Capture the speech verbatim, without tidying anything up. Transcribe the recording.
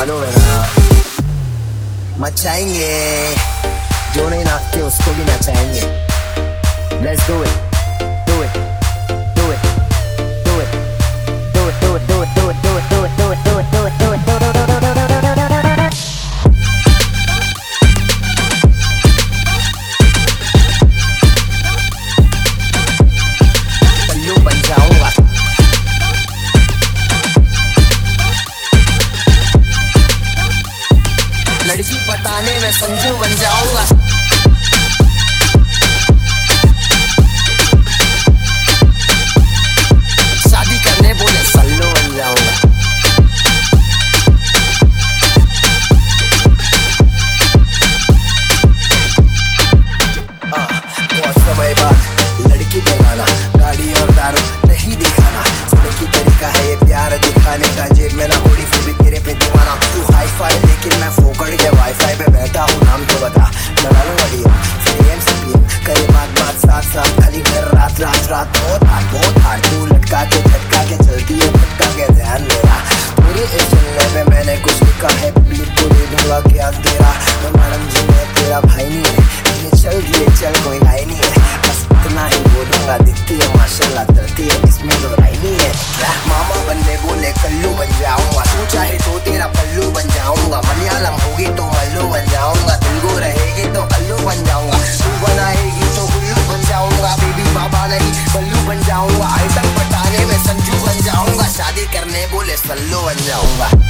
Follow है ना, मचाएंगे, जो नहीं नाचते उसको भी नचाएंगे। Let's do it, do it, do it, do it, do it, do it, do it, do it, do it, do it, do it, do it, do it, do it, do it, do it, पल्लू बन जाऊंगा, लड़की पटाने में संजू बन जाऊंगा। शादी करने बोले सल्लू बन जाऊंगा। बहुत समय बाद लड़की दिखाना, गाड़ी और दारू नहीं दिखाना, लड़की तरीका है ये प्यार दिखाने का। जेब में ना होड़ी फिर भी तेरे पे दीवाना। तू हाई फाई लेकिन मैं फोकड़ के वाईफाई पे बैठा हूँ, नाम तो बता। लड़ा लो बढ़िया फिर एम सी पी एम करे बात बात साथ साथ, खाली घर रात रात रात बहुत हार्ड बहुत हार्ड। तू लटका के झटका के चलती है, झटका के ध्यान मेरा। मेरे इस चलने पे मैंने कुछ लिखा है, पब्लिक को दे दूंगा ज्ञान तेरा। तो मैडम जी मैं तेरा भाई नहीं है, ये चल दिए चल कोई भाई नहीं है, बस इतना ही बोलूंगा। दिखती है माशाल्लाह करती है, इसमें तो राई नहीं है। मामा बनने बोले कल्लू बन जाऊंगा, तू चाहे तो तेरा पल्लू बन जाऊंगा। मलयालम होगी तो मल्लू बन जाऊंगा, तेलुगु रहेगी तो अल्लू बन जाऊंगा। तू बनाएगी तो गुल्लू बन जाऊंगा, बेबी बाबा नहीं बल्लू बन जाऊंगा। आइटम पटाने में संजू बन जाऊंगा, शादी करने बोले सल्लू बन जाऊंगा।